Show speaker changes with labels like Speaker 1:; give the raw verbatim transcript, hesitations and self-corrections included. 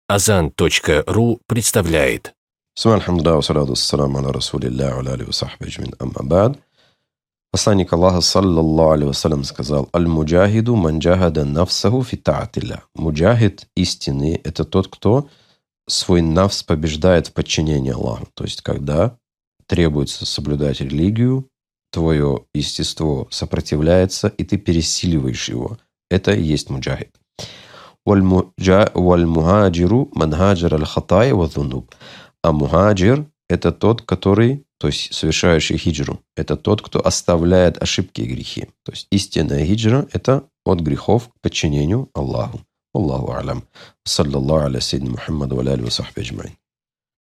Speaker 1: азан точка ру представляет.
Speaker 2: Субханаллах, вассалату вассаламу аля расулиллях, ва аля алихи ва сахбихи аджмаин, амма ба'д. Посланник Аллаха, саллаллаху алейхи вассалям, сказал: «Аль-муджахиду ман джахада нафсаху фи таатилля». Муджахид истинный – это тот, кто свой нафс побеждает в подчинении Аллаху. То есть, когда требуется соблюдать религию, твое естество сопротивляется, и ты пересиливаешь его. Это и есть муджахид. «Валь-мухаджиру ман хаджара аль-хатая ва зунуб». А мухаджир – это тот, который, то есть совершающий хиджру, это тот, кто оставляет ошибки и грехи. То есть истинная хиджра – это от грехов к подчинению Аллаху. Аллаху алям. Саллаллаху аля сейдина Мухаммаду ва аля алихи ва сахбихи аджмаин.